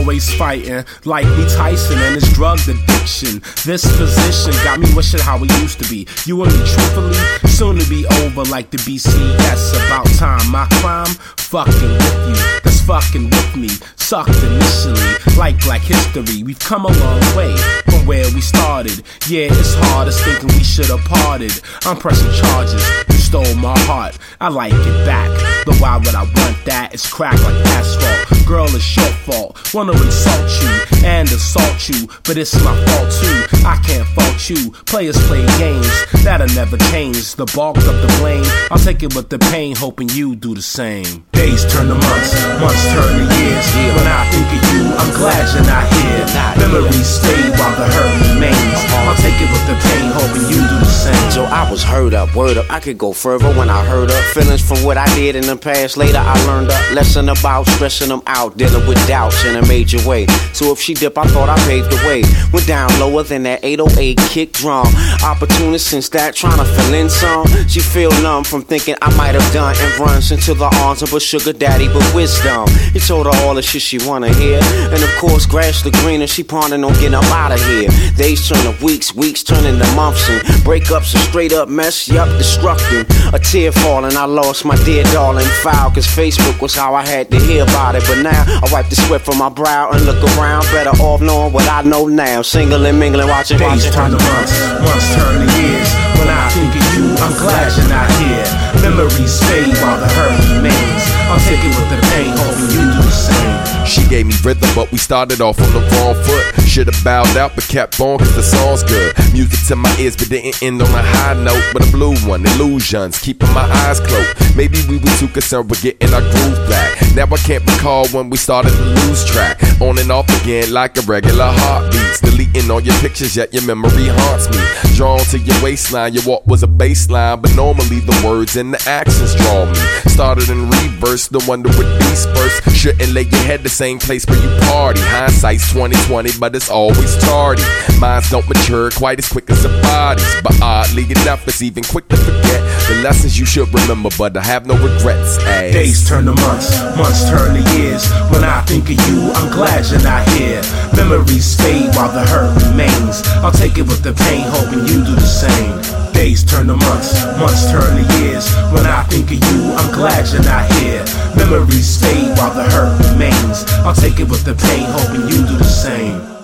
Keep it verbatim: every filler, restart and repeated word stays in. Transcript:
always fighting, like me Tyson and his drug addiction. This position got me wishing how it used to be. You and me truthfully, soon to be over like the B C S. About time, my crime, fucking with you. That's fucking with me, sucked initially, like Black History. We've come a long way from where we started. Yeah, it's hard as thinking we should have parted. I'm pressing charges, you stole my heart, I like it back. But why would I want that? It's cracked like asphalt. Girl, it's your fault. Wanna insult you and assault you, but it's my fault too. I can't fault you. Players play games that'll never change. The bulk of the blame, I'll take it with the pain, hoping you do the same. Days turn to months, months turn to years. When I think of you, I'm glad you're not here. Memories stay while the hurt remains. I'll take it with the pain, hoping you do the same. So I was heard up, word up, I could go further when I heard up. Feelings from what I did in the past, later I learned a lesson about stressing them out, dealing with doubts in a major way. So if she dip, I thought I paved the way. Went down lower than that eight oh eight kick drum. Opportunist since that, trying to fill in some. She feel numb from thinking I might have done, and runs into the arms of a sugar daddy with wisdom. He told her all the shit she wanna hear, and of course grass the greener, she pondering on getting up out of here. Days turn to weeks, weeks turn into months, and breakups a straight up mess, yup, destructing. A tear falling, I lost my dear darling. Foul, cause Facebook was how I had to hear about it. But now I wipe the sweat from my brow and look around, better off knowing what I know now. Single and mingling, watching, Days watching. turn to months, months turn to years. When I think of you, I'm glad you're not here. Memories fade while the hurt remains. I'll take it with the pain, hoping you do the same. She gave me rhythm, but we started off on the wrong foot. Should've bowed out, but kept on, cause the song's good. Music to my ears, but didn't end on a high note, but a blue one. Illusions, keeping my eyes closed. Maybe we were too concerned with getting our groove back. Now I can't recall when we started to lose track. On and off again like a regular heartbeat. Deleting all your pictures, yet your memory haunts me. Drawn to your waistline, your walk was a baseline, but normally the words and the actions draw me. Started in reverse, the wonder would disperse. Shouldn't lay your head the same place where you party. Hindsight's twenty twenty, but it's always tardy. Minds don't mature quite as quick as the bodies, but oddly enough, it's even quick to forget the lessons you should remember, but I have no regrets. As days turn to months, months turn to years. When I think of you, I'm glad you're not here. Memories fade while the hurt remains. I'll take it with the pain, hoping you do the same. Days turn to months, months turn to years. When I think of you, I'm glad you're not here. Memories fade while the hurt remains. I'll take it with the pain, hoping you do the same.